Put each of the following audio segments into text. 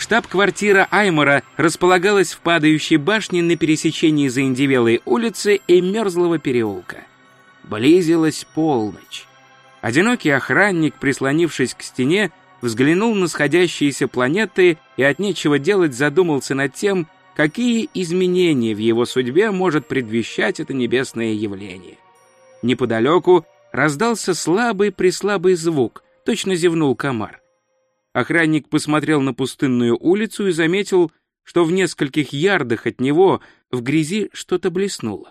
Штаб-квартира Аймора располагалась в падающей башне на пересечении Заиндевелой улицы и Мерзлого переулка. Близилась полночь. Одинокий охранник, прислонившись к стене, взглянул на сходящиеся планеты и от нечего делать задумался над тем, какие изменения в его судьбе может предвещать это небесное явление. Неподалеку раздался слабый-преслабый звук, точно зевнул комар. Охранник посмотрел на пустынную улицу и заметил, что в нескольких ярдах от него в грязи что-то блеснуло.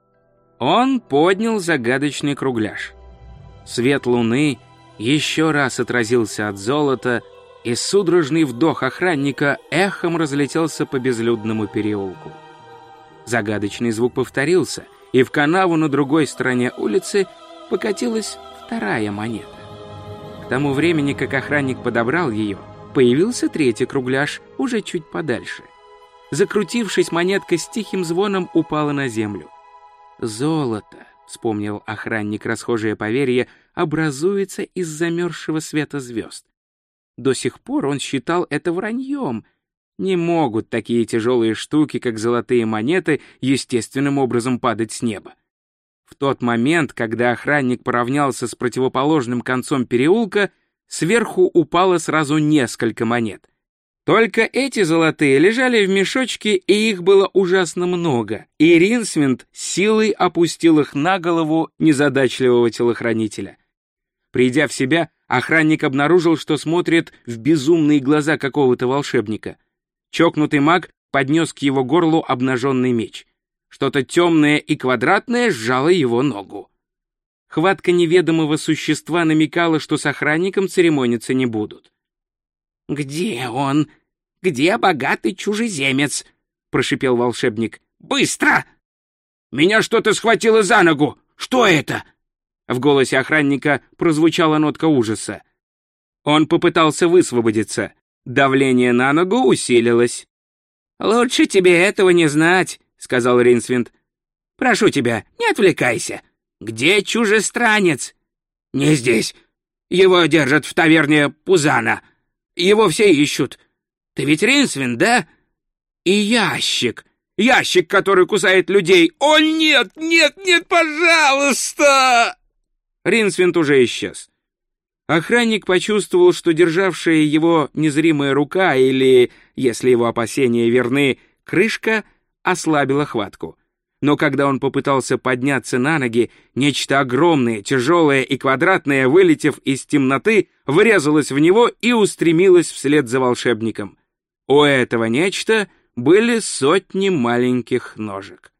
Он поднял загадочный кругляш. Свет луны еще раз отразился от золота, и судорожный вдох охранника эхом разлетелся по безлюдному переулку. Загадочный звук повторился, и в канаву на другой стороне улицы покатилась вторая монета. К тому времени, как охранник подобрал ее, появился третий кругляш, уже чуть подальше. Закрутившись, монетка с тихим звоном упала на землю. «Золото», — вспомнил охранник расхожее поверье, образуется из замерзшего света звезд. До сих пор он считал это враньем. Не могут такие тяжелые штуки, как золотые монеты, естественным образом падать с неба. В тот момент, когда охранник поравнялся с противоположным концом переулка, сверху упало сразу несколько монет. Только эти золотые лежали в мешочке, и их было ужасно много, и Ринсвинд силой опустил их на голову незадачливого телохранителя. Придя в себя, охранник обнаружил, что смотрит в безумные глаза какого-то волшебника. Чокнутый маг поднес к его горлу обнаженный меч. Что-то темное и квадратное сжало его ногу. Хватка неведомого существа намекала, что с охранником церемониться не будут. «Где он? Где богатый чужеземец?» — прошипел волшебник. «Быстро!» «Меня что-то схватило за ногу! Что это?» В голосе охранника прозвучала нотка ужаса. Он попытался высвободиться. Давление на ногу усилилось. «Лучше тебе этого не знать», — сказал Ринсвинд. «Прошу тебя, не отвлекайся. Где чужестранец?» «Не здесь. Его держат в таверне Пузана. Его все ищут. Ты ведь Ринсвинд, да? И ящик. Ящик, который кусает людей. О, нет, нет, нет, пожалуйста!» Ринсвинд уже исчез. Охранник почувствовал, что державшая его незримая рука или, если его опасения верны, крышка ослабила хватку. Но когда он попытался подняться на ноги, нечто огромное, тяжелое и квадратное, вылетев из темноты, врезалось в него и устремилось вслед за волшебником. У этого нечто были сотни маленьких ножек.